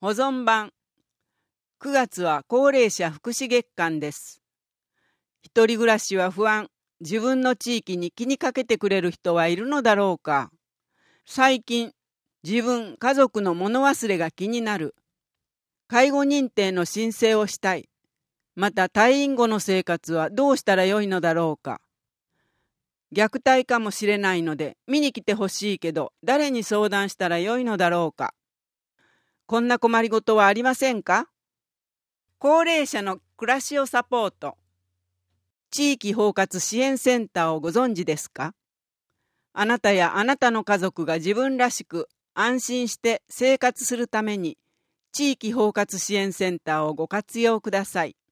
保存版。9月は高齢者福祉月間です。一人暮らしは不安。自分の地域に気にかけてくれる人はいるのだろうか。最近、自分、家族の物忘れが気になる。介護認定の申請をしたい。また退院後の生活はどうしたらよいのだろうか。虐待かもしれないので見に来てほしいけど、誰に相談したらよいのだろうか。こんな困りごとはありませんか？高齢者の暮らしをサポート。地域包括支援センターをご存知ですか？あなたやあなたの家族が自分らしく安心して生活するために、地域包括支援センターをご活用ください。